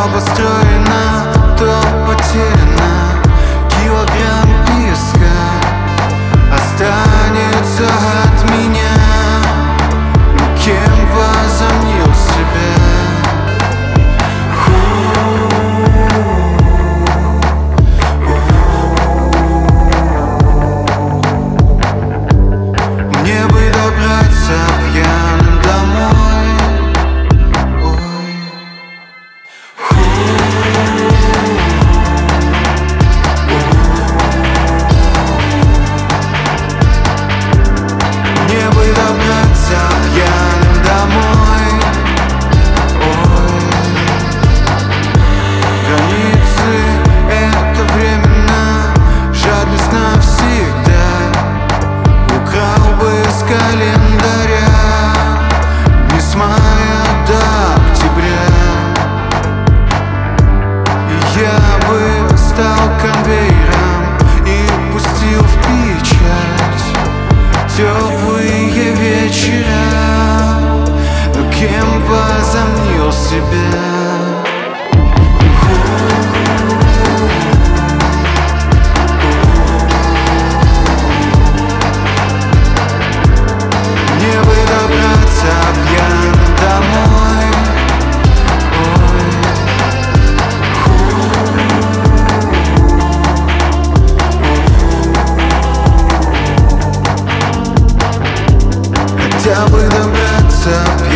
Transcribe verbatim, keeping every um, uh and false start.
построено, то потеряно. Килограмм песка останется от меня. Но кем возомнил себя? Мне бы добраться пьяным домой. Ой. Мне бы добраться пьяным домой. Ой. Границы — это временно, жадность навсегда. Украл бы с календаря дни с мая до октября. И я бы стал конвейером и пустил в печать теплые вечера. Но кем возомнил себя? Мне бы добраться пьяным домой. Ой. Хотя бы добраться пьяным.